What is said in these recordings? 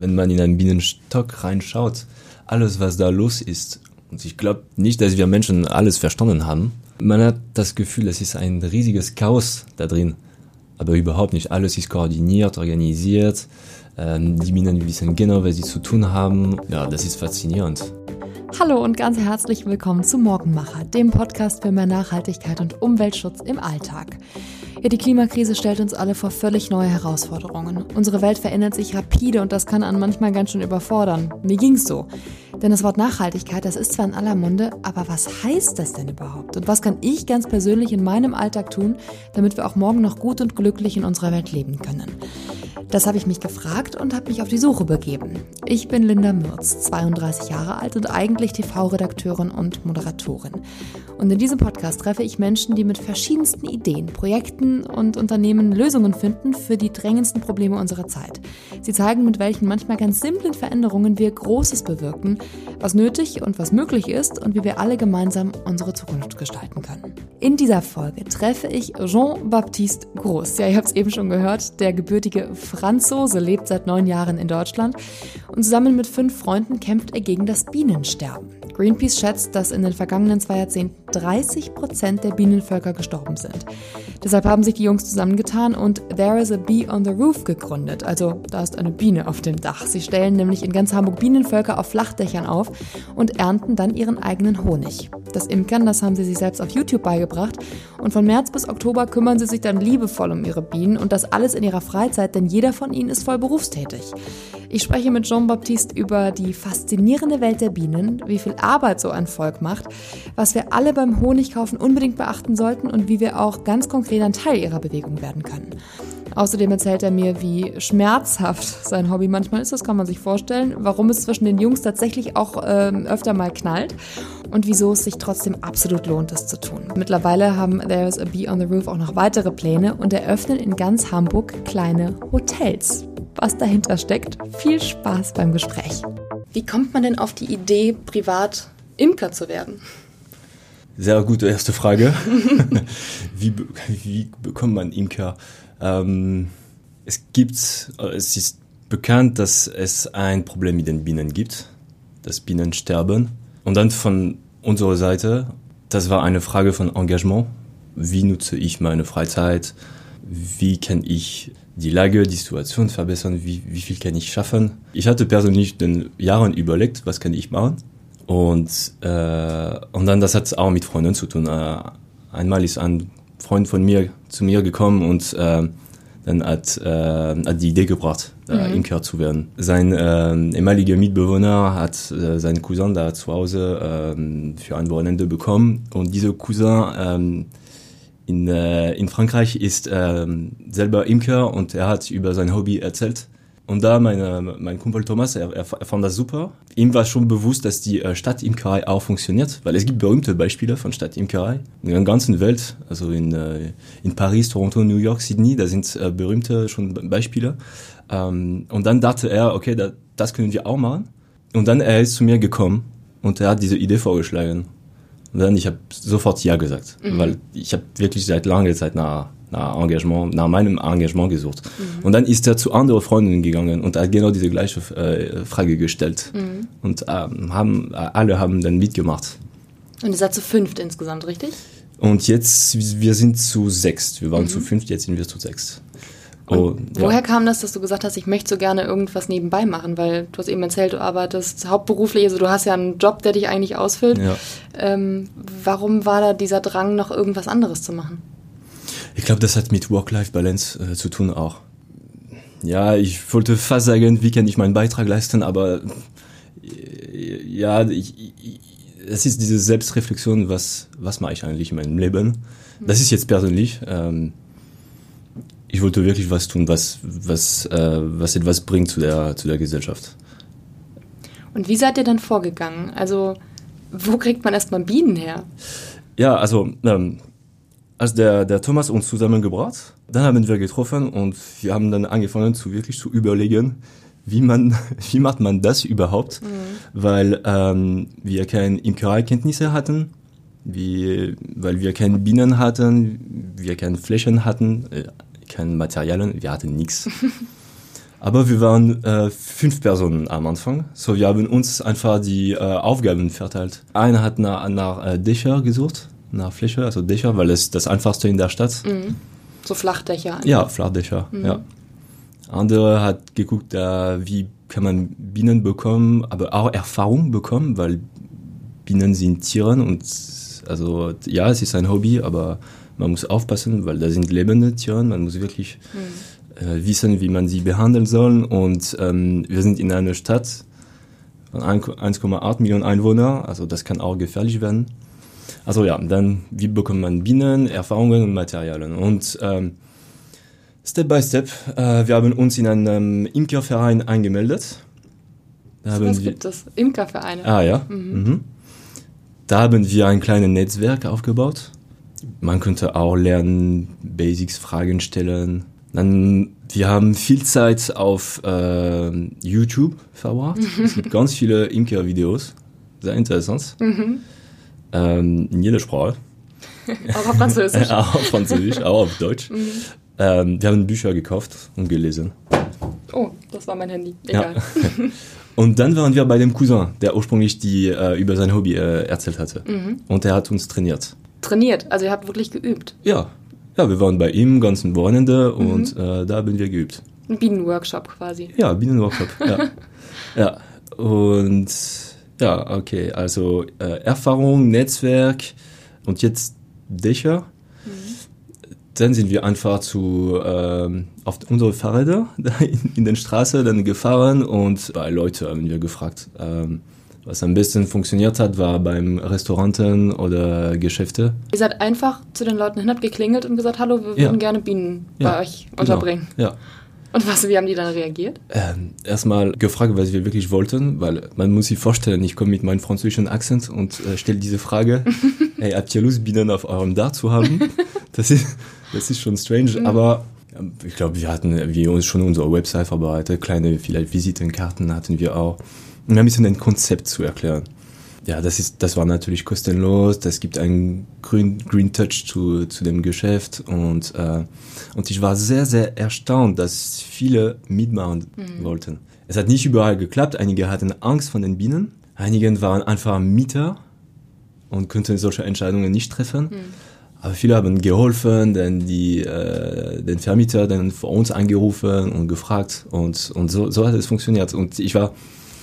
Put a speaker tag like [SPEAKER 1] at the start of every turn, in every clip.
[SPEAKER 1] Wenn man in einen Bienenstock reinschaut, alles, was da los ist, und ich glaube nicht, dass wir Menschen alles verstanden haben, man hat das Gefühl, es ist ein riesiges Chaos da drin. Aber überhaupt nicht. Alles ist koordiniert, organisiert. Die Bienen wissen genau, was sie zu tun haben. Ja, das ist faszinierend.
[SPEAKER 2] Hallo und ganz herzlich willkommen zu Morgenmacher, dem Podcast für mehr Nachhaltigkeit und Umweltschutz im Alltag. Ja, die Klimakrise stellt uns alle vor völlig neue Herausforderungen. Unsere Welt verändert sich rapide und das kann einen manchmal ganz schön überfordern. Mir ging's so. Denn das Wort Nachhaltigkeit, das ist zwar in aller Munde, aber was heißt das denn überhaupt? Und was kann ich ganz persönlich in meinem Alltag tun, damit wir auch morgen noch gut und glücklich in unserer Welt leben können? Das habe ich mich gefragt und habe mich auf die Suche begeben. Ich bin Linda Mürz, 32 Jahre alt und eigentlich TV-Redakteurin und Moderatorin. Und in diesem Podcast treffe ich Menschen, die mit verschiedensten Ideen, Projekten und Unternehmen Lösungen finden für die drängendsten Probleme unserer Zeit. Sie zeigen, mit welchen manchmal ganz simplen Veränderungen wir Großes bewirken, was nötig und was möglich ist und wie wir alle gemeinsam unsere Zukunft gestalten können. In dieser Folge treffe ich Jean-Baptiste Gros. Ja, ihr habt es eben schon gehört, der gebürtige Franzose lebt seit 9 Jahren in Deutschland und zusammen mit 5 Freunden kämpft er gegen das Bienensterben. Greenpeace schätzt, dass in den vergangenen 2 Jahrzehnten 30% der Bienenvölker gestorben sind. Deshalb haben sich die Jungs zusammengetan und There is a Bee on the Roof gegründet, also da ist eine Biene auf dem Dach. Sie stellen nämlich in ganz Hamburg Bienenvölker auf Flachdächern auf und ernten dann ihren eigenen Honig. Das Imkern, das haben sie sich selbst auf YouTube beigebracht und von März bis Oktober kümmern sie sich dann liebevoll um ihre Bienen und das alles in ihrer Freizeit, denn jeder von ihnen ist voll berufstätig. Ich spreche mit Jean-Baptiste über die faszinierende Welt der Bienen, wie viel Arbeit so ein Volk macht, was wir alle beim Honigkaufen unbedingt beachten sollten und wie wir auch ganz konkret ein Teil ihrer Bewegung werden können. Außerdem erzählt er mir, wie schmerzhaft sein Hobby manchmal ist, das kann man sich vorstellen, warum es zwischen den Jungs tatsächlich auch öfter mal knallt und wieso es sich trotzdem absolut lohnt, das zu tun. Mittlerweile haben There's a Bee on the Roof auch noch weitere Pläne und eröffnen in ganz Hamburg kleine Hotels. Was dahinter steckt, viel Spaß beim Gespräch. Wie kommt man denn auf die Idee, privat Imker zu werden?
[SPEAKER 1] Sehr gute erste Frage. Wie bekommt man Imker? Es ist bekannt, dass es ein Problem mit den Bienen gibt, das Bienensterben. Und dann von unserer Seite, das war eine Frage von Engagement. Wie nutze ich meine Freizeit? Wie kann ich die Lage, die Situation verbessern? Wie viel kann ich schaffen? Ich hatte persönlich den Jahren überlegt, was kann ich machen? Und dann, das hat auch mit Freunden zu tun. Einmal ist ein Freund von mir zu mir gekommen und dann hat die Idee gebracht, Imker zu werden. Sein ehemaliger Mitbewohner hat seinen Cousin da zu Hause für ein Wochenende bekommen und dieser Cousin in Frankreich ist selber Imker und er hat über sein Hobby erzählt. Und da mein Kumpel Thomas, er fand das super. Ihm war schon bewusst, dass die Stadtimkerei auch funktioniert, weil es gibt berühmte Beispiele von Stadtimkerei in der ganzen Welt, also in Paris, Toronto, New York, Sydney, da sind berühmte schon Beispiele. Und dann dachte er, okay, das können wir auch machen. Und dann er ist zu mir gekommen und er hat diese Idee vorgeschlagen. Und dann ich habe sofort ja gesagt, weil ich habe wirklich seit langer Zeit nach meinem Engagement gesucht. Und dann ist er zu anderen Freundinnen gegangen und hat genau diese gleiche Frage gestellt. Und alle haben dann mitgemacht.
[SPEAKER 2] Und ihr seid zu 5 insgesamt, richtig?
[SPEAKER 1] Und jetzt, wir sind zu 6. Wir waren zu 5, jetzt sind wir zu 6.
[SPEAKER 2] Woher kam das, dass du gesagt hast, ich möchte so gerne irgendwas nebenbei machen? Weil du hast eben erzählt, du arbeitest hauptberuflich, also du hast ja einen Job, der dich eigentlich ausfüllt. Ja. Warum war da dieser Drang, noch irgendwas anderes zu machen?
[SPEAKER 1] Ich glaube, das hat mit Work-Life-Balance zu tun auch. Ja, ich wollte fast sagen, wie kann ich meinen Beitrag leisten, aber ja, es ist diese Selbstreflexion, was mache ich eigentlich in meinem Leben? Das ist jetzt persönlich. Ich wollte wirklich was tun, was etwas bringt zu der Gesellschaft.
[SPEAKER 2] Und wie seid ihr dann vorgegangen? Also, wo kriegt man erstmal Bienen her?
[SPEAKER 1] Ja, also, als der Thomas uns zusammengebracht, dann haben wir getroffen und wir haben dann angefangen wirklich zu überlegen, wie macht man das überhaupt? Weil wir keine Imkereikenntnisse hatten, weil wir keine Bienen hatten, wir keine Flächen hatten, keine Materialien, wir hatten nichts. Aber wir waren 5 Personen am Anfang. So, wir haben uns einfach die Aufgaben verteilt. Einer hat nach Dächer gesucht, nach Fläche, also Dächer, weil es das einfachste in der Stadt.
[SPEAKER 2] Mhm. So Flachdächer. Einfach.
[SPEAKER 1] Ja, Flachdächer, ja. Andere hat geguckt, wie kann man Bienen bekommen, aber auch Erfahrung bekommen, weil Bienen sind Tiere und also ja, es ist ein Hobby, aber man muss aufpassen, weil da sind lebende Tiere, man muss wirklich wissen, wie man sie behandeln soll und wir sind in einer Stadt von 1,8 Millionen Einwohner, also das kann auch gefährlich werden. Also ja, dann wie bekommt man Bienen, Erfahrungen und Materialien und Step by Step, wir haben uns in einem Imkerverein angemeldet.
[SPEAKER 2] Was gibt es? Imkervereine?
[SPEAKER 1] Ah ja. Da haben wir ein kleines Netzwerk aufgebaut. Man könnte auch lernen, Basics, Fragen stellen. Dann, wir haben viel Zeit auf YouTube verbracht. Es gibt ganz viele Imker-Videos. Sehr interessant. In jeder Sprache.
[SPEAKER 2] Auch auf Französisch.
[SPEAKER 1] Auch auf Französisch, auch auf Deutsch. Wir haben Bücher gekauft und gelesen.
[SPEAKER 2] Oh, das war mein Handy. Egal.
[SPEAKER 1] Ja. Und dann waren wir bei dem Cousin, der ursprünglich über sein Hobby erzählt hatte. Und er hat uns trainiert.
[SPEAKER 2] Trainiert? Also ihr habt wirklich geübt?
[SPEAKER 1] Ja, wir waren bei ihm ganzen Wochenende und da haben wir geübt.
[SPEAKER 2] Ein Bienenworkshop quasi?
[SPEAKER 1] Ja, Bienenworkshop, ja. Ja, und ja, okay, also Erfahrung, Netzwerk und jetzt Dächer. Dann sind wir einfach auf unsere Fahrräder in den Straßen dann gefahren und bei Leuten haben wir gefragt. Was am besten funktioniert hat, war beim Restauranten oder Geschäfte.
[SPEAKER 2] Ihr seid einfach zu den Leuten hin, habt geklingelt und gesagt, hallo, wir würden gerne Bienen bei euch unterbringen.
[SPEAKER 1] Ja.
[SPEAKER 2] Und wie haben die dann reagiert?
[SPEAKER 1] Erstmal gefragt, was wir wirklich wollten, weil man muss sich vorstellen, ich komme mit meinem französischen Akzent und stelle diese Frage, hey, habt ihr Lust, Bienen auf eurem Dach zu haben? Das ist schon strange, aber ich glaube, wir hatten uns schon unsere Website vorbereitet, kleine vielleicht Visitenkarten hatten wir auch, um ein bisschen ein Konzept zu erklären. Ja, das war natürlich kostenlos, das gibt einen Green Touch zu dem Geschäft und ich war sehr, sehr erstaunt, dass viele mitmachen wollten. Es hat nicht überall geklappt, einige hatten Angst vor den Bienen, einige waren einfach Mieter und könnten solche Entscheidungen nicht treffen. Aber viele haben geholfen, dann den Vermieter dann vor uns angerufen und gefragt und so hat es funktioniert. Und ich war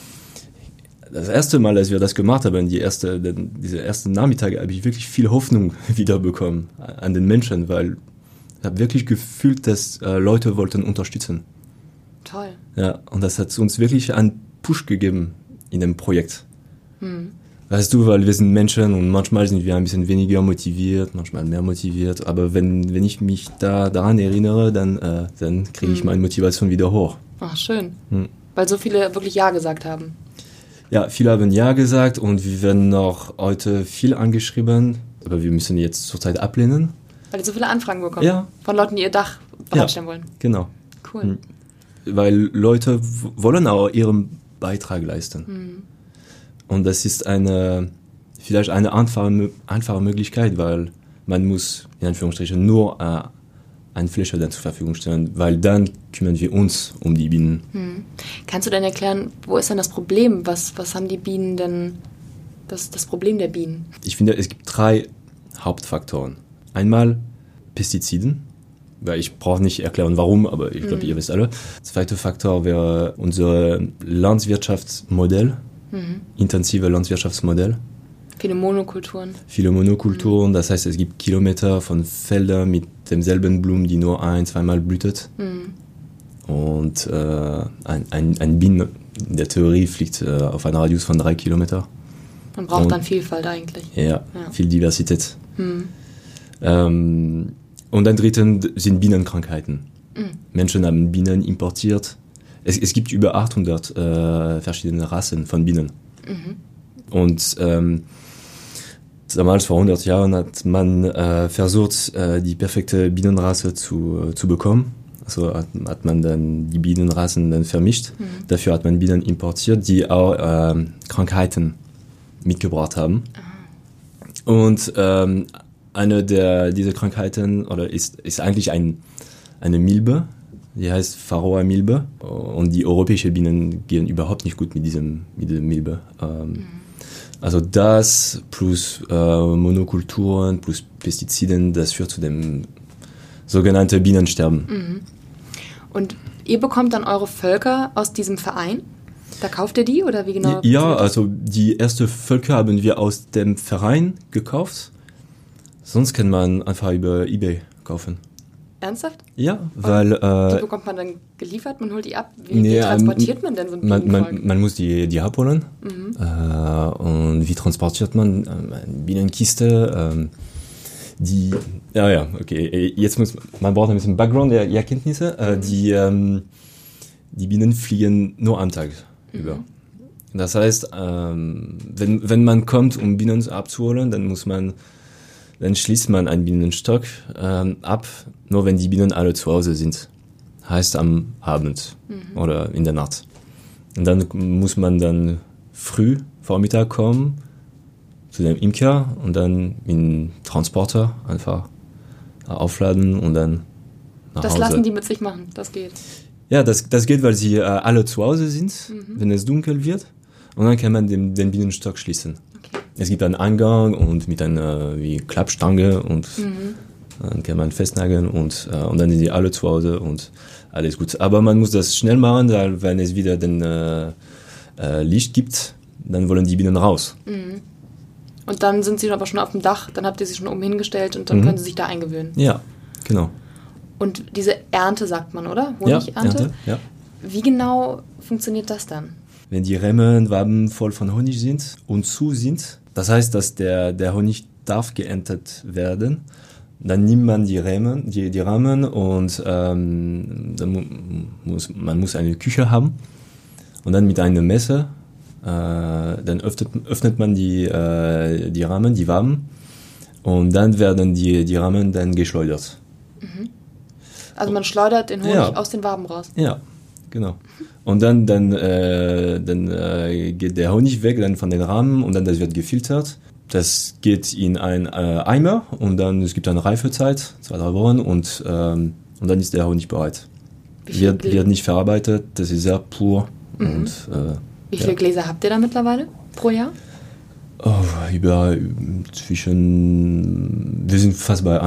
[SPEAKER 1] das erste Mal, als wir das gemacht haben, diese ersten Nachmittage, habe ich wirklich viel Hoffnung wiederbekommen an den Menschen, weil ich habe wirklich gefühlt, dass Leute wollten unterstützen.
[SPEAKER 2] Toll.
[SPEAKER 1] Ja, und das hat uns wirklich einen Push gegeben in dem Projekt. Weißt du, weil wir sind Menschen und manchmal sind wir ein bisschen weniger motiviert, manchmal mehr motiviert. Aber wenn ich mich daran erinnere, dann kriege ich meine Motivation wieder hoch.
[SPEAKER 2] Ach, schön. Weil so viele wirklich Ja gesagt haben.
[SPEAKER 1] Ja, viele haben Ja gesagt und wir werden noch heute viel angeschrieben. Aber wir müssen jetzt zurzeit ablehnen.
[SPEAKER 2] Weil ihr so viele Anfragen bekommt?
[SPEAKER 1] Ja.
[SPEAKER 2] Von Leuten, die ihr Dach bereitstellen wollen?
[SPEAKER 1] Genau.
[SPEAKER 2] Cool.
[SPEAKER 1] Weil Leute wollen auch ihren Beitrag leisten. Und das ist vielleicht eine einfache Möglichkeit, weil man muss in Anführungsstrichen nur eine Fläche dann zur Verfügung stellen, weil dann kümmern wir uns um die Bienen.
[SPEAKER 2] Kannst du denn erklären, wo ist denn das Problem? Was haben die Bienen denn, das Problem der Bienen?
[SPEAKER 1] Ich finde, es gibt 3 Hauptfaktoren. Einmal Pestiziden, weil ich brauche nicht erklären, warum, aber ich glaube, ihr wisst alle. Zweiter Faktor wäre unser Landwirtschaftsmodell. Intensive Landwirtschaftsmodell.
[SPEAKER 2] Viele Monokulturen,
[SPEAKER 1] das heißt, es gibt Kilometer von Feldern mit demselben Blumen, die nur 1-2 Mal blühtet. Und ein Bienen in der Theorie fliegt auf einen Radius von 3 Kilometer.
[SPEAKER 2] Man braucht dann Vielfalt eigentlich.
[SPEAKER 1] Ja, viel Diversität. Und ein dritten sind Bienenkrankheiten. Menschen haben Bienen importiert. Es gibt über 800 verschiedene Rassen von Bienen. Und damals, vor 100 Jahren, hat man versucht, die perfekte Bienenrasse zu bekommen. Also hat man dann die Bienenrassen dann vermischt. Dafür hat man Bienen importiert, die auch Krankheiten mitgebracht haben. Und eine dieser Krankheiten ist eigentlich eine Milbe. die heißt Varroa-Milbe. Und die europäischen Bienen gehen überhaupt nicht gut mit dieser Milbe. Also das plus Monokulturen plus Pestiziden, das führt zu dem sogenannten Bienensterben.
[SPEAKER 2] Mhm. Und ihr bekommt dann eure Völker aus diesem Verein? Da kauft ihr die oder wie genau?
[SPEAKER 1] Ja, also die ersten Völker haben wir aus dem Verein gekauft. Sonst kann man einfach über eBay kaufen.
[SPEAKER 2] Ernsthaft?
[SPEAKER 1] Ja, weil...
[SPEAKER 2] die bekommt man dann geliefert, man holt die ab? Wie transportiert man denn so ein Bienenvolk?
[SPEAKER 1] Man muss die abholen. Und wie transportiert man eine Bienenkiste? Okay. Jetzt man braucht ein bisschen Background der Erkenntnisse. Die Bienen fliegen nur am Tag über. Das heißt, wenn man kommt, um Bienen abzuholen, dann schließt man einen Bienenstock ab, nur wenn die Bienen alle zu Hause sind. Heißt am Abend oder in der Nacht. Und dann muss man dann früh, Vormittag kommen, zu dem Imker und dann mit dem Transporter einfach aufladen und dann nach Hause.
[SPEAKER 2] Das lassen die mit sich machen, das geht.
[SPEAKER 1] Ja, das geht, weil sie alle zu Hause sind, wenn es dunkel wird. Und dann kann man den Bienenstock schließen. Okay. Es gibt einen Eingang und mit einer wie Klappstange und dann kann man festnageln und dann sind die alle zu Hause und alles gut. Aber man muss das schnell machen, weil wenn es wieder den Licht gibt, dann wollen die Bienen raus.
[SPEAKER 2] Mhm. Und dann sind sie aber schon auf dem Dach, dann habt ihr sie schon oben hingestellt und dann können sie sich da eingewöhnen.
[SPEAKER 1] Ja, genau.
[SPEAKER 2] Und diese Ernte sagt man, oder? Honigernte?
[SPEAKER 1] Ja, Ernte, ja.
[SPEAKER 2] Wie genau funktioniert das dann?
[SPEAKER 1] Wenn die Waben voll von Honig sind und zu sind, das heißt, dass der Honig darf geerntet werden, dann nimmt man die Rahmen und dann man muss eine Küche haben und dann mit einem Messer dann öffnet man die Rahmen, die Waben und dann werden die Rahmen dann geschleudert.
[SPEAKER 2] Mhm. Also man schleudert den Honig aus den Waben raus?
[SPEAKER 1] Ja, genau. Und dann geht der Honig weg dann von den Rahmen und dann das wird gefiltert. Das geht in einen Eimer und dann es gibt eine Reifezeit, 2-3 Wochen und dann ist der Honig bereit. Wird nicht verarbeitet, das ist sehr pur. Und,
[SPEAKER 2] wie viele Gläser habt ihr da mittlerweile pro Jahr?
[SPEAKER 1] Wir sind fast bei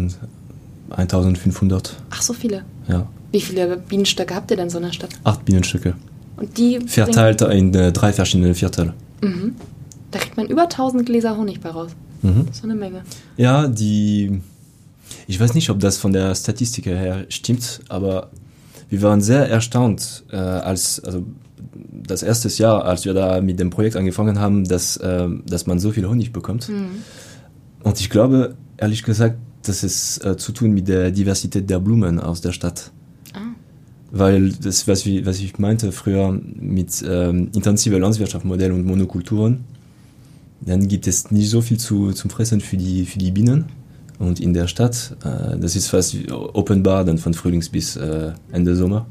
[SPEAKER 1] 1500.
[SPEAKER 2] Ach, so viele?
[SPEAKER 1] Ja.
[SPEAKER 2] Wie viele Bienenstöcke habt ihr denn so in der Stadt?
[SPEAKER 1] 8 Bienenstöcke.
[SPEAKER 2] Und die
[SPEAKER 1] verteilt in 3 verschiedene Viertel.
[SPEAKER 2] Mhm. Da kriegt man über 1000 Gläser Honig bei raus. Das ist so eine Menge.
[SPEAKER 1] Ja, ich weiß nicht, ob das von der Statistik her stimmt, aber wir waren sehr erstaunt, also das erste Jahr, als wir da mit dem Projekt angefangen haben, dass man so viel Honig bekommt. Und ich glaube, ehrlich gesagt, das ist zu tun mit der Diversität der Blumen aus der Stadt. Weil das, was ich meinte früher mit intensiver Landwirtschaftsmodell und Monokulturen, dann gibt es nicht so viel zum Fressen für die Bienen. Und in der Stadt, das ist fast Open Bar, dann von Frühlings bis Ende Sommer.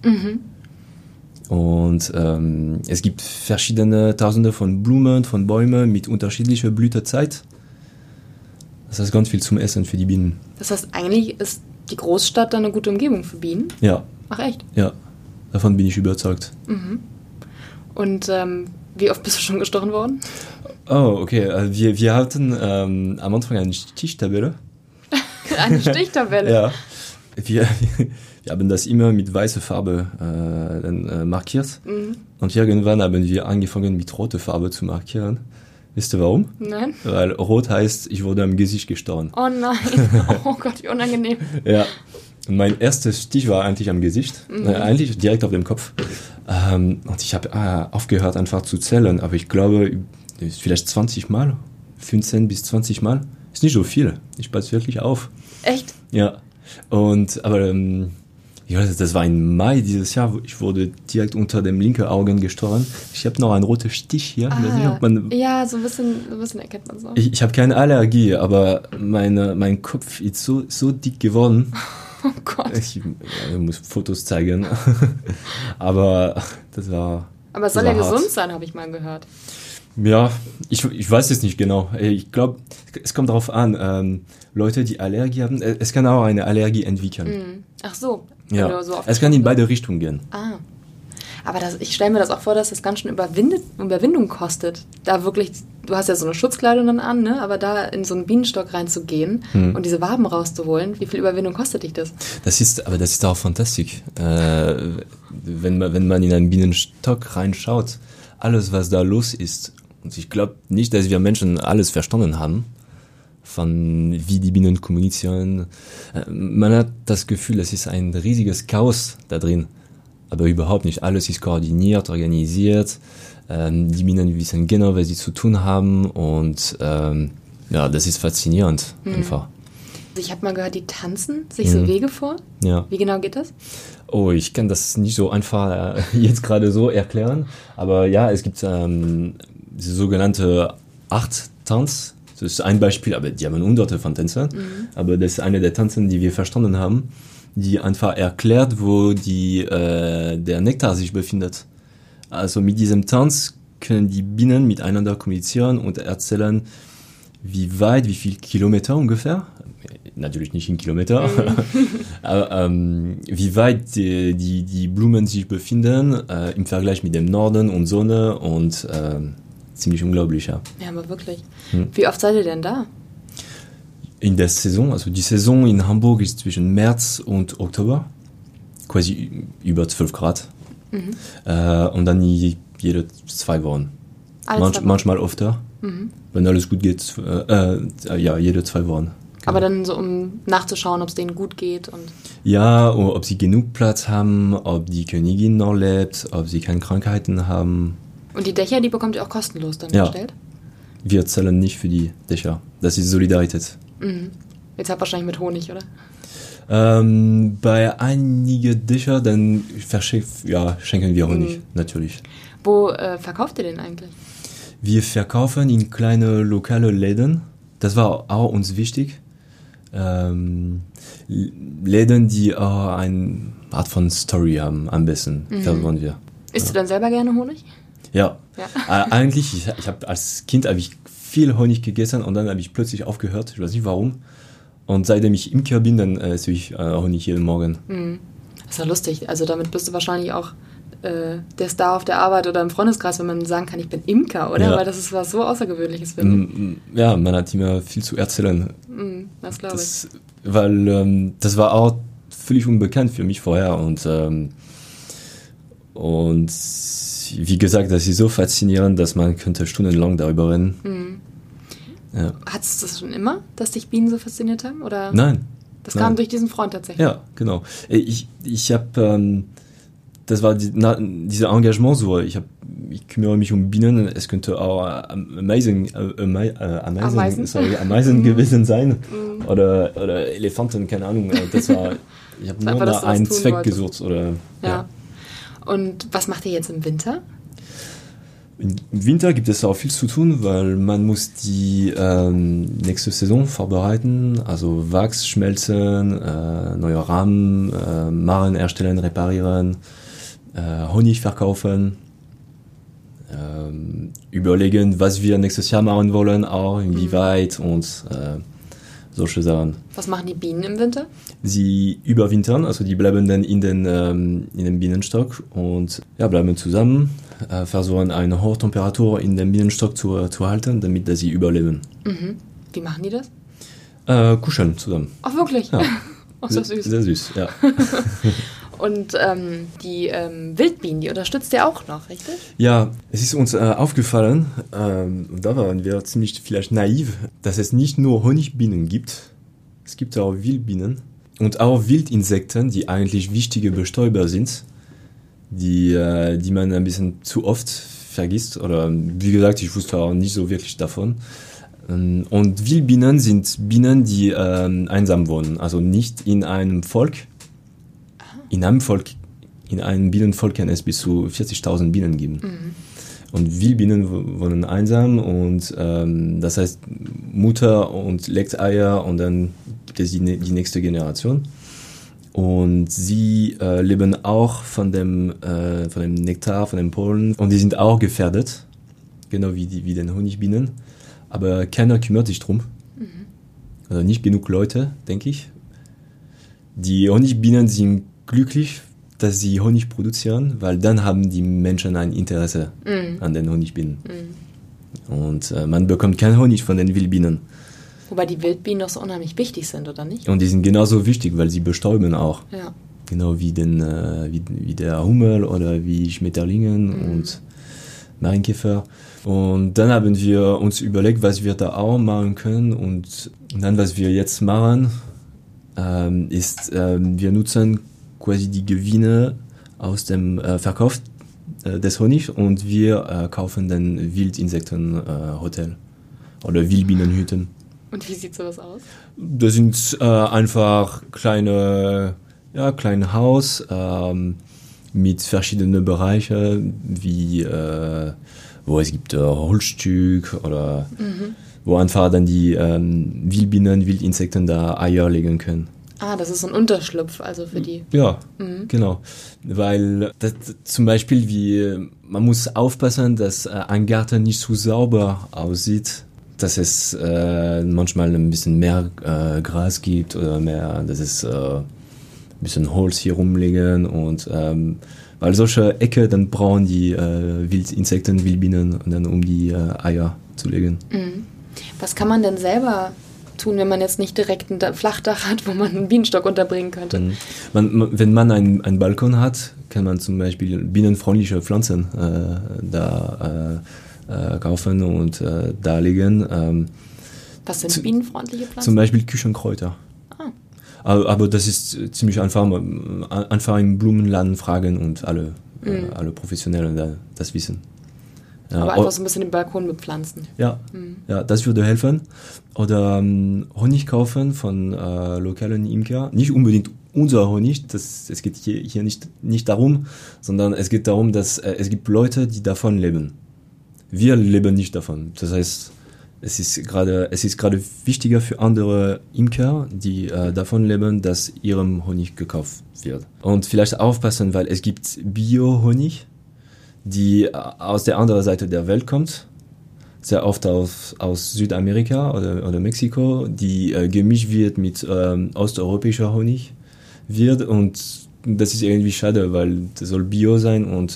[SPEAKER 1] Und es gibt verschiedene Tausende von Blumen, von Bäumen mit unterschiedlicher Blütezeit. Das heißt ganz viel zum Essen für die Bienen.
[SPEAKER 2] Das heißt, eigentlich ist die Großstadt dann eine gute Umgebung für Bienen?
[SPEAKER 1] Ja.
[SPEAKER 2] Ach echt?
[SPEAKER 1] Ja, davon bin ich überzeugt.
[SPEAKER 2] Und wie oft bist du schon gestochen worden?
[SPEAKER 1] Oh, okay. Wir hatten am Anfang eine Stichtabelle.
[SPEAKER 2] Eine Stichtabelle?
[SPEAKER 1] Ja. Wir haben das immer mit weißer Farbe markiert. Und irgendwann haben wir angefangen mit roter Farbe zu markieren. Wisst ihr warum?
[SPEAKER 2] Nein.
[SPEAKER 1] Weil rot heißt, ich wurde am Gesicht gestochen.
[SPEAKER 2] Oh nein, oh Gott, wie unangenehm.
[SPEAKER 1] Ja, und mein erster Stich war eigentlich am Gesicht, eigentlich direkt auf dem Kopf. Und ich habe aufgehört einfach zu zählen, aber ich glaube, vielleicht 20 Mal, 15 bis 20 Mal. Ist nicht so viel, ich passe wirklich auf.
[SPEAKER 2] Echt?
[SPEAKER 1] Ja, aber ich weiß, das war im Mai dieses Jahr, ich wurde direkt unter dem linken Augen gestochen. Ich habe noch einen roten Stich hier.
[SPEAKER 2] Ja, so ein bisschen erkennt man es auch.
[SPEAKER 1] Ich habe keine Allergie, aber mein Kopf ist so dick geworden.
[SPEAKER 2] Oh Gott.
[SPEAKER 1] Ich muss Fotos zeigen. Aber das war...
[SPEAKER 2] Aber es soll ja gesund sein, habe ich mal gehört.
[SPEAKER 1] Ja, ich weiß es nicht genau. Ich glaube, es kommt darauf an. Leute, die Allergie haben, es kann auch eine Allergie entwickeln.
[SPEAKER 2] Ach so.
[SPEAKER 1] Ja, so es kann in beide Richtungen gehen.
[SPEAKER 2] Ah. Aber ich stelle mir das auch vor, dass das ganz schön Überwindung kostet. Da wirklich, du hast ja so eine Schutzkleidung dann an, ne? Aber da in so einen Bienenstock reinzugehen und diese Waben rauszuholen, wie viel Überwindung kostet dich das?
[SPEAKER 1] Das ist auch fantastisch. Wenn man in einen Bienenstock reinschaut, alles, was da los ist. Und ich glaube nicht, dass wir Menschen alles verstanden haben, von wie die Bienen kommunizieren. Man hat das Gefühl, es ist ein riesiges Chaos da drin. Aber überhaupt nicht. Alles ist koordiniert, organisiert. Die Bienen wissen genau, was sie zu tun haben. Und das ist faszinierend einfach.
[SPEAKER 2] Ich habe mal gehört, die tanzen sich so Wege vor.
[SPEAKER 1] Ja.
[SPEAKER 2] Wie genau geht das?
[SPEAKER 1] Oh, ich kann das nicht so einfach jetzt gerade so erklären. Aber ja, es gibt diese sogenannte Art-Tanz. Das ist ein Beispiel, aber die haben hunderte von Tänzen. Aber das ist eine der Tanzen, die wir verstanden haben, die einfach erklärt, wo der Nektar sich befindet. Also mit diesem Tanz können die Bienen miteinander kommunizieren und erzählen, wie viel Kilometer ungefähr, natürlich nicht in Kilometer, aber wie weit die Blumen sich befinden im Vergleich mit dem Norden und Sonne und ziemlich unglaublich, ja.
[SPEAKER 2] Ja, aber wirklich. Wie oft seid ihr denn da?
[SPEAKER 1] In der Saison, also die Saison in Hamburg ist zwischen März und Oktober, quasi über 12 Grad. Und dann jede 2 Wochen. Manchmal öfter, wenn alles gut geht, jede 2 Wochen. Genau.
[SPEAKER 2] Aber dann so, um nachzuschauen, ob es denen gut geht und...
[SPEAKER 1] Ja, ob sie genug Platz haben, ob die Königin noch lebt, ob sie keine Krankheiten haben.
[SPEAKER 2] Und die Dächer, die bekommt ihr auch kostenlos dann gestellt?
[SPEAKER 1] Wir zahlen nicht für die Dächer. Das ist Solidarität.
[SPEAKER 2] Jetzt habt wahrscheinlich mit Honig, oder?
[SPEAKER 1] Bei einigen Dächern dann schenken wir Honig, natürlich.
[SPEAKER 2] Wo verkauft ihr den eigentlich?
[SPEAKER 1] Wir verkaufen in kleine lokale Läden. Das war auch uns wichtig. Läden, die auch eine Art von Story haben, am besten, versuchen wir.
[SPEAKER 2] Isst du dann selber gerne Honig?
[SPEAKER 1] Ja. Eigentlich, ich habe als Kind viel Honig gegessen und dann habe ich plötzlich aufgehört. Ich weiß nicht warum. Und seitdem ich Imker bin, dann esse ich Honig jeden Morgen.
[SPEAKER 2] Das ist ja lustig. Also damit bist du wahrscheinlich auch der Star auf der Arbeit oder im Freundeskreis, wenn man sagen kann, ich bin Imker, oder? Ja. Weil das ist was so Außergewöhnliches, finde ich.
[SPEAKER 1] Ja, man hat immer viel zu erzählen.
[SPEAKER 2] Das glaube ich.
[SPEAKER 1] Weil das war auch völlig unbekannt für mich vorher. Und wie gesagt, das ist so faszinierend, dass man könnte stundenlang darüber reden. Ja.
[SPEAKER 2] Hattest du das schon immer, dass dich Bienen so fasziniert haben? Oder?
[SPEAKER 1] Nein.
[SPEAKER 2] Das kam durch diesen Freund tatsächlich?
[SPEAKER 1] Ja, genau. Ich habe, das war dieses Engagement so, ich kümmere mich um Bienen, es könnte auch Ameisen gewesen sein oder Elefanten, keine Ahnung. Ich habe nur nach einem Zweck gesucht. Ja.
[SPEAKER 2] Und was macht ihr jetzt im Winter?
[SPEAKER 1] Im Winter gibt es auch viel zu tun, weil man muss die nächste Saison vorbereiten, also Wachs schmelzen, neue Rahmen, Maren erstellen, reparieren, Honig verkaufen, überlegen, was wir nächstes Jahr machen wollen, auch inwieweit und solche Sachen.
[SPEAKER 2] Was machen die Bienen im Winter?
[SPEAKER 1] Sie überwintern, also die bleiben dann in dem Bienenstock und bleiben zusammen, versuchen eine hohe Temperatur in dem Bienenstock zu halten, damit sie überleben.
[SPEAKER 2] Wie machen die das?
[SPEAKER 1] Kuscheln zusammen.
[SPEAKER 2] Ach, wirklich?
[SPEAKER 1] Ja.
[SPEAKER 2] Ach, so süß.
[SPEAKER 1] Sehr süß, ja.
[SPEAKER 2] Und die Wildbienen, die unterstützt ihr auch noch, richtig?
[SPEAKER 1] Ja, es ist uns aufgefallen, und da waren wir ziemlich vielleicht naiv, dass es nicht nur Honigbienen gibt, es gibt auch Wildbienen und auch Wildinsekten, die eigentlich wichtige Bestäuber sind, die man ein bisschen zu oft vergisst. Oder wie gesagt, ich wusste auch nicht so wirklich davon. Und Wildbienen sind Bienen, die einsam wohnen, also nicht in einem Volk. In einem Bienenvolk kann es bis zu 40.000 Bienen geben. Und Wildbienen wohnen einsam und das heißt Mutter und legt Eier und dann gibt es die nächste Generation. Und sie leben auch von dem Nektar, von dem Pollen und die sind auch gefährdet. genau wie den Honigbienen. Aber keiner kümmert sich drum. Also nicht genug Leute, denke ich. Die Honigbienen sind glücklich, dass sie Honig produzieren, weil dann haben die Menschen ein Interesse an den Honigbienen. Und man bekommt keinen Honig von den Wildbienen.
[SPEAKER 2] Wobei die Wildbienen doch so unheimlich wichtig sind, oder nicht?
[SPEAKER 1] Und die sind genauso wichtig, weil sie bestäuben auch.
[SPEAKER 2] Ja.
[SPEAKER 1] Genau wie wie der Hummel oder wie Schmetterlingen und Marienkäfer. Und dann haben wir uns überlegt, was wir da auch machen können. Und dann, was wir jetzt machen, ist, wir nutzen quasi die Gewinne aus dem Verkauf des Honigs und wir kaufen dann Wildinsektenhotel oder Wildbienenhütten.
[SPEAKER 2] Und wie sieht sowas aus?
[SPEAKER 1] Das sind einfach kleine Haus mit verschiedenen Bereichen, wie wo es gibt Holzstück oder wo einfach dann die Wildbienen, Wildinsekten da Eier legen können.
[SPEAKER 2] Ah, das ist so ein Unterschlupf, also für die.
[SPEAKER 1] Ja, genau. Weil das, zum Beispiel, man muss aufpassen, dass ein Garten nicht so sauber aussieht, dass es manchmal ein bisschen mehr Gras gibt oder mehr, dass es ein bisschen Holz hier rumliegen und weil solche Ecke, dann brauchen die Wildinsekten, Wildbienen und dann um die Eier zu legen.
[SPEAKER 2] Was kann man denn selber tun, wenn man jetzt nicht direkt ein Flachdach hat, wo man einen Bienenstock unterbringen könnte?
[SPEAKER 1] Wenn man einen Balkon hat, kann man zum Beispiel bienenfreundliche Pflanzen kaufen und da legen.
[SPEAKER 2] Was sind bienenfreundliche Pflanzen?
[SPEAKER 1] Zum Beispiel Küchenkräuter. Aber das ist ziemlich einfach. Einfach im Blumenladen fragen und alle Professionellen das wissen. Ja,
[SPEAKER 2] aber einfach so ein bisschen den Balkon bepflanzen.
[SPEAKER 1] Ja, das würde helfen. Oder Honig kaufen von lokalen Imker. Nicht unbedingt unser Honig, es geht hier nicht darum, sondern es geht darum, dass es gibt Leute, die davon leben. Wir leben nicht davon. Das heißt, es ist gerade wichtiger für andere Imker, die davon leben, dass ihrem Honig gekauft wird. Und vielleicht aufpassen, weil es gibt Bio-Honig, die aus der anderen Seite der Welt kommt, sehr oft aus Südamerika oder Mexiko, die gemischt wird mit osteuropäischer Honig wird und das ist irgendwie schade, weil das soll Bio sein und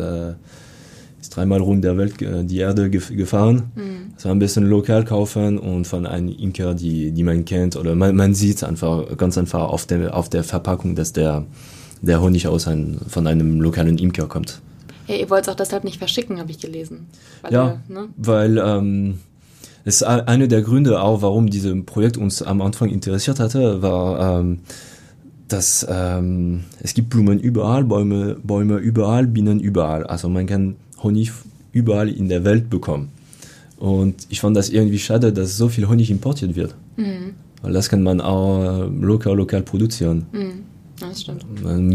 [SPEAKER 1] ist 3-mal rum der Welt die Erde gefahren. Also ein bisschen lokal kaufen und von einem Imker, die man kennt oder man sieht einfach ganz einfach auf der Verpackung, dass der Honig von einem lokalen Imker kommt.
[SPEAKER 2] Ja, ihr wollt es auch deshalb nicht verschicken, habe ich gelesen.
[SPEAKER 1] Weil das ist einer der Gründe auch, warum dieses Projekt uns am Anfang interessiert hatte, war, dass es gibt Blumen überall, Bäume überall, Bienen überall. Also man kann Honig überall in der Welt bekommen. Und ich fand das irgendwie schade, dass so viel Honig importiert wird. Weil das kann man auch lokal produzieren.
[SPEAKER 2] Das stimmt.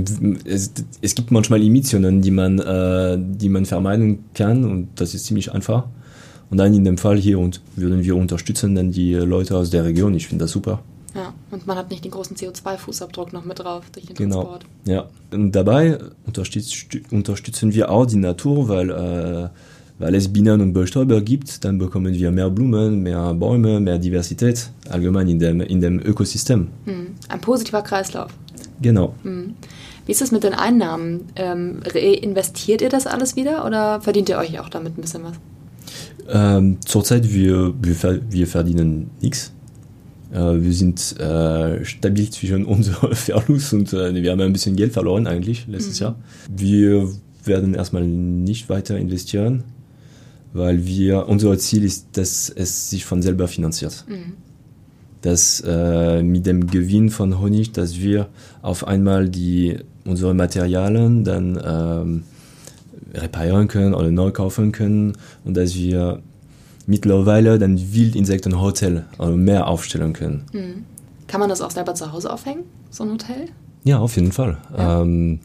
[SPEAKER 1] Es gibt manchmal Emissionen, die man vermeiden kann und das ist ziemlich einfach. Und dann in dem Fall hier würden wir unterstützen dann die Leute aus der Region. Ich finde das super.
[SPEAKER 2] Ja, und man hat nicht den großen CO2-Fußabdruck noch mit drauf durch den Transport.
[SPEAKER 1] Ja. Und dabei unterstützen wir auch die Natur, weil es Bienen und Bestäuber gibt, dann bekommen wir mehr Blumen, mehr Bäume, mehr Diversität allgemein in dem Ökosystem.
[SPEAKER 2] Ein positiver Kreislauf.
[SPEAKER 1] Genau.
[SPEAKER 2] Wie ist es mit den Einnahmen? Reinvestiert ihr das alles wieder oder verdient ihr euch auch damit ein bisschen was?
[SPEAKER 1] Zurzeit wir verdienen nichts. Wir sind stabil zwischen unserem Verlust und wir haben ein bisschen Geld verloren eigentlich letztes Jahr. Wir werden erstmal nicht weiter investieren, weil unser Ziel ist, dass es sich von selber finanziert. Dass mit dem Gewinn von Honig, dass wir auf einmal unsere Materialien dann reparieren können oder neu kaufen können und dass wir mittlerweile dann Wildinsektenhotel oder mehr aufstellen können.
[SPEAKER 2] Kann man das auch selber zu Hause aufhängen, so ein Hotel?
[SPEAKER 1] Ja, auf jeden Fall. Ja.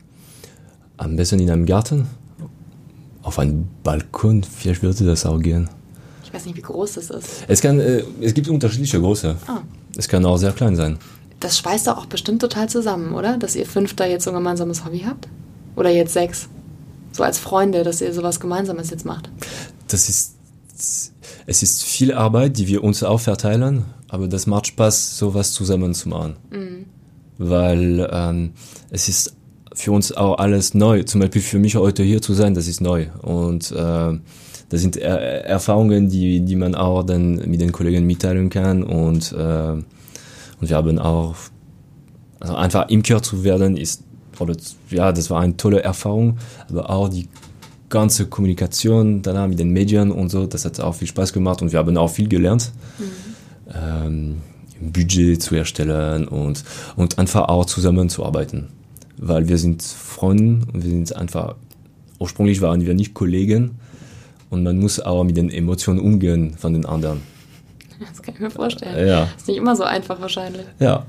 [SPEAKER 1] Am besten in einem Garten, auf einem Balkon, vielleicht würde das auch gehen.
[SPEAKER 2] Ich weiß nicht, wie groß das ist.
[SPEAKER 1] Es gibt unterschiedliche Größe. Es kann auch sehr klein sein.
[SPEAKER 2] Das schweißt doch auch bestimmt total zusammen, oder? Dass ihr 5 da jetzt so ein gemeinsames Hobby habt? Oder jetzt 6? So als Freunde, dass ihr sowas Gemeinsames jetzt macht?
[SPEAKER 1] Das ist es ist viel Arbeit, die wir uns auch verteilen, aber das macht Spaß, sowas zusammen zu machen. Weil es ist für uns auch alles neu. Zum Beispiel für mich heute hier zu sein, das ist neu. Und das sind Erfahrungen, die man auch dann mit den Kollegen mitteilen kann. Und wir haben auch, also einfach Imker zu werden, das war eine tolle Erfahrung, aber auch die ganze Kommunikation danach mit den Medien und so, das hat auch viel Spaß gemacht und wir haben auch viel gelernt. Budget zu erstellen und einfach auch zusammenzuarbeiten. Weil wir sind Freunde und wir sind einfach, ursprünglich waren wir nicht Kollegen und man muss auch mit den Emotionen umgehen von den anderen.
[SPEAKER 2] Das kann ich mir vorstellen. Ja. Das ist nicht immer so einfach wahrscheinlich.
[SPEAKER 1] Ja,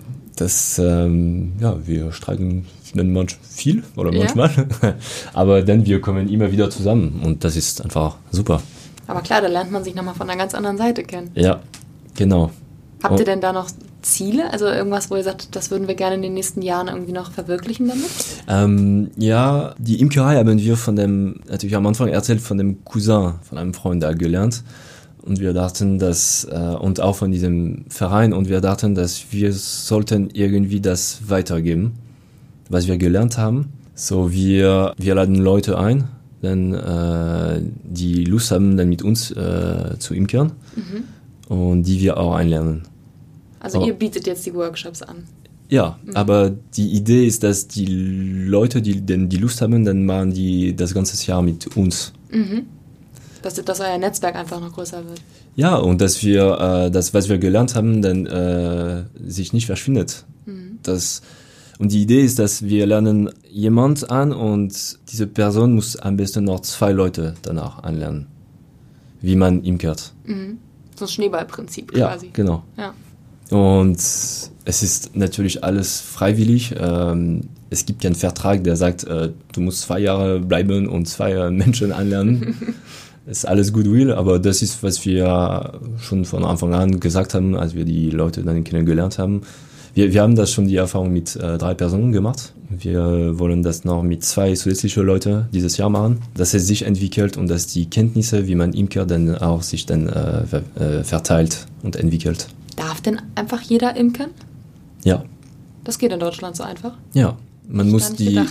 [SPEAKER 1] wir streiten manchmal viel oder manchmal, aber dann wir kommen immer wieder zusammen und das ist einfach super.
[SPEAKER 2] Aber klar, da lernt man sich nochmal von einer ganz anderen Seite kennen.
[SPEAKER 1] Ja, genau.
[SPEAKER 2] Habt ihr denn da noch Ziele? Also irgendwas, wo ihr sagt, das würden wir gerne in den nächsten Jahren irgendwie noch verwirklichen damit?
[SPEAKER 1] Ja, die Imkerei haben wir natürlich am Anfang erzählt, von dem Cousin, von einem Freund da gelernt. Und wir dachten, und auch von diesem Verein, und wir dachten, dass wir sollten irgendwie das weitergeben, was wir gelernt haben. So, wir laden Leute ein, die Lust haben, dann mit uns zu imkern. Und die wir auch einlernen.
[SPEAKER 2] Also ihr bietet jetzt die Workshops an?
[SPEAKER 1] Ja, aber die Idee ist, dass die Leute, die Lust haben, dann machen die das ganze Jahr mit uns.
[SPEAKER 2] Dass euer Netzwerk einfach noch größer wird.
[SPEAKER 1] Ja, und dass wir das, was wir gelernt haben, dann sich nicht verschwindet. Und die Idee ist, dass wir lernen jemand an und diese Person muss am besten noch 2 Leute danach anlernen, wie man imkert.
[SPEAKER 2] So ein Schneeballprinzip quasi.
[SPEAKER 1] Ja, genau.
[SPEAKER 2] Ja.
[SPEAKER 1] Und es ist natürlich alles freiwillig. Es gibt ja einen Vertrag, der sagt, du musst 2 Jahre bleiben und 2 Menschen anlernen. Das ist alles Goodwill, aber das ist, was wir schon von Anfang an gesagt haben, als wir die Leute dann kennengelernt haben. Wir haben das schon die Erfahrung mit 3 Personen gemacht. Wir wollen das noch mit 2 zusätzliche Leute dieses Jahr machen, dass es sich entwickelt und dass die Kenntnisse, wie man imkert, dann auch sich dann verteilt und entwickelt.
[SPEAKER 2] Darf denn einfach jeder imkern?
[SPEAKER 1] Ja.
[SPEAKER 2] Das geht in Deutschland so einfach?
[SPEAKER 1] Ja, man muss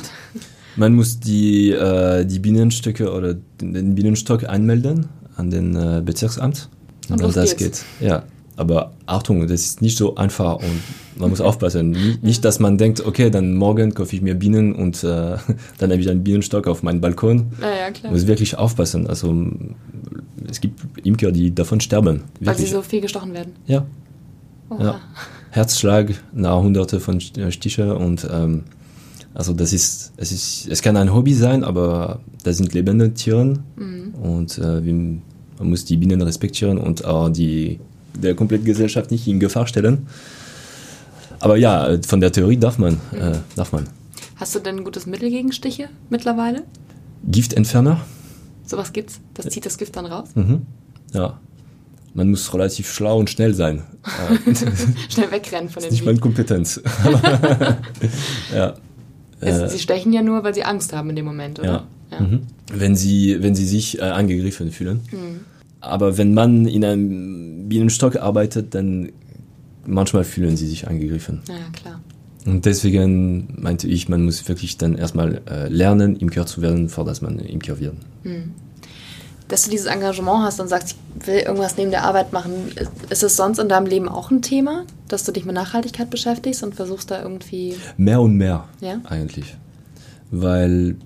[SPEAKER 1] die Bienenstöcke oder den Bienenstock anmelden an den Bezirksamt.
[SPEAKER 2] Und das geht.
[SPEAKER 1] Ja. Aber Achtung, das ist nicht so einfach und man muss aufpassen. Nicht, dass man denkt, okay, dann morgen kaufe ich mir Bienen und dann habe ich einen Bienenstock auf meinem Balkon.
[SPEAKER 2] Ja, klar.
[SPEAKER 1] Man muss wirklich aufpassen. Also es gibt Imker, die davon sterben. Wirklich.
[SPEAKER 2] Weil sie so viel gestochen werden?
[SPEAKER 1] Ja. Ja. Herzschlag, nach Hunderte von Stiche und also es kann ein Hobby sein, aber das sind lebende Tiere und man muss die Bienen respektieren und auch der kompletten Gesellschaft nicht in Gefahr stellen. Aber ja, von der Theorie darf man.
[SPEAKER 2] Hast du denn ein gutes Mittel gegen Stiche mittlerweile?
[SPEAKER 1] Giftentferner.
[SPEAKER 2] Sowas gibt's? Das zieht das Gift dann raus?
[SPEAKER 1] Ja. Man muss relativ schlau und schnell sein.
[SPEAKER 2] Schnell wegrennen von den
[SPEAKER 1] Das ist nicht meine Kompetenz. Ja.
[SPEAKER 2] Sie stechen ja nur, weil sie Angst haben in dem Moment, oder?
[SPEAKER 1] Ja. Wenn sie sich angegriffen fühlen. Aber wenn man in einem Bienenstock arbeitet, dann manchmal fühlen sie sich angegriffen.
[SPEAKER 2] Ja, klar.
[SPEAKER 1] Und deswegen meinte ich, man muss wirklich dann erstmal lernen, Imker zu werden, bevor dass man Imker wird.
[SPEAKER 2] Dass du dieses Engagement hast und sagst, ich will irgendwas neben der Arbeit machen, ist es sonst in deinem Leben auch ein Thema, dass du dich mit Nachhaltigkeit beschäftigst und versuchst da irgendwie...
[SPEAKER 1] Mehr und mehr, eigentlich. Weil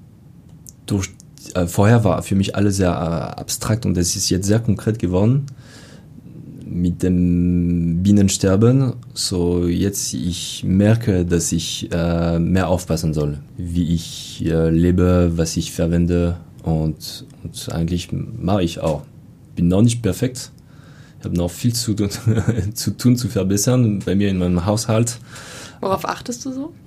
[SPEAKER 1] vorher war für mich alles sehr abstrakt und es ist jetzt sehr konkret geworden mit dem Bienensterben. So jetzt ich merke, dass ich mehr aufpassen soll, wie ich lebe, was ich verwende und eigentlich mache ich auch. Bin noch nicht perfekt. Ich habe noch viel zu tun, zu verbessern bei mir in meinem Haushalt.
[SPEAKER 2] Worauf achtest du so?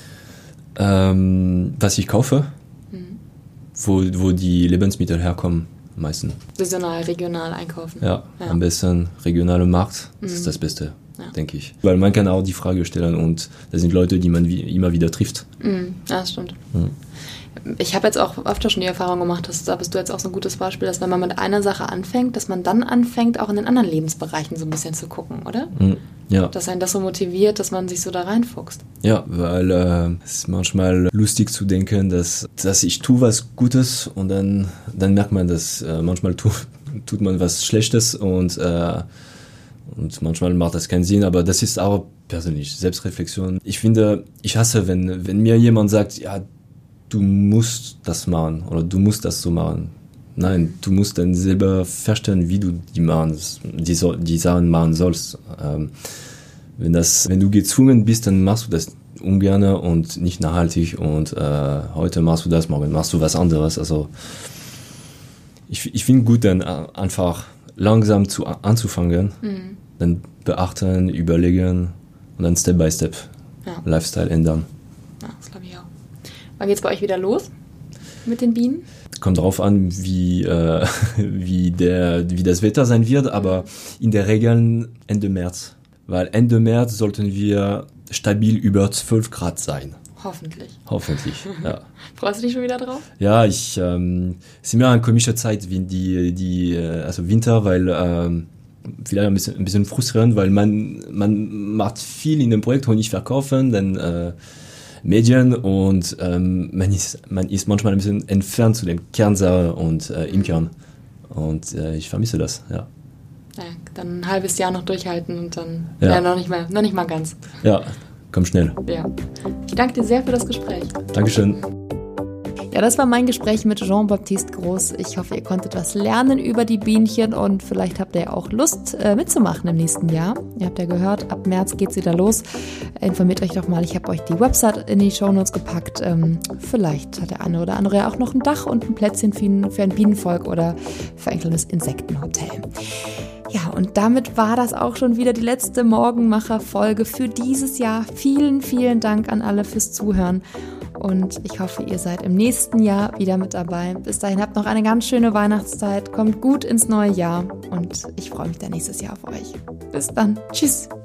[SPEAKER 1] Was ich kaufe. Wo die Lebensmittel herkommen, meistens.
[SPEAKER 2] Saisonal, regional einkaufen.
[SPEAKER 1] Ja, am besten regionaler Markt, das ist das Beste, denke ich. Weil man kann auch die Frage stellen und das sind Leute, die man immer wieder trifft.
[SPEAKER 2] Ja, das stimmt. Ich habe jetzt auch öfter schon die Erfahrung gemacht, da bist du jetzt auch so ein gutes Beispiel, dass wenn man mit einer Sache anfängt, dass man dann anfängt, auch in den anderen Lebensbereichen so ein bisschen zu gucken, oder?
[SPEAKER 1] Ja.
[SPEAKER 2] Dass einen das so motiviert, dass man sich so da reinfuchst.
[SPEAKER 1] Ja, weil es ist manchmal lustig zu denken, dass ich tue was Gutes und dann merkt man, dass manchmal tut man was Schlechtes und manchmal macht das keinen Sinn, aber das ist auch persönlich Selbstreflexion. Ich finde, ich hasse, wenn mir jemand sagt, ja, du musst das machen oder du musst das so machen. Nein, du musst dann selber verstehen, wie du die Sachen machen sollst. Wenn du gezwungen bist, dann machst du das ungern und nicht nachhaltig und heute machst du das, morgen machst du was anderes. Also ich finde gut, dann einfach langsam anzufangen, dann beachten, überlegen und dann Step by Step Lifestyle ändern.
[SPEAKER 2] Ja, das glaube ich auch. Wann geht's bei euch wieder los mit den Bienen?
[SPEAKER 1] Kommt darauf an, wie das Wetter sein wird, aber in der Regel Ende März. Weil Ende März sollten wir stabil über 12 Grad sein. Hoffentlich, ja.
[SPEAKER 2] Freust du dich schon wieder drauf?
[SPEAKER 1] Ja, es ist immer eine komische Zeit wie also Winter, weil vielleicht ein bisschen frustrierend, weil man macht viel in dem Projekt und nicht verkaufen, dann Medien und man ist manchmal ein bisschen entfernt zu den Kernsachen und Imkern und ich vermisse das, ja.
[SPEAKER 2] Ja, dann ein halbes Jahr noch durchhalten und dann noch nicht mal ganz.
[SPEAKER 1] Ja, komm schnell.
[SPEAKER 2] Ja. Ich danke dir sehr für das Gespräch.
[SPEAKER 1] Dankeschön.
[SPEAKER 2] Ja, das war mein Gespräch mit Jean-Baptiste Groß. Ich hoffe, ihr konntet was lernen über die Bienchen und vielleicht habt ihr auch Lust mitzumachen im nächsten Jahr. Ihr habt ja gehört, ab März geht's wieder los. Informiert euch doch mal, ich habe euch die Website in die Shownotes gepackt. Vielleicht hat der eine oder andere ja auch noch ein Dach und ein Plätzchen für ein Bienenvolk oder für ein kleines Insektenhotel. Ja, und damit war das auch schon wieder die letzte Morgenmacher-Folge für dieses Jahr. Vielen, vielen Dank an alle fürs Zuhören und ich hoffe, ihr seid im nächsten Jahr wieder mit dabei. Bis dahin habt noch eine ganz schöne Weihnachtszeit, kommt gut ins neue Jahr und ich freue mich dann nächstes Jahr auf euch. Bis dann, tschüss!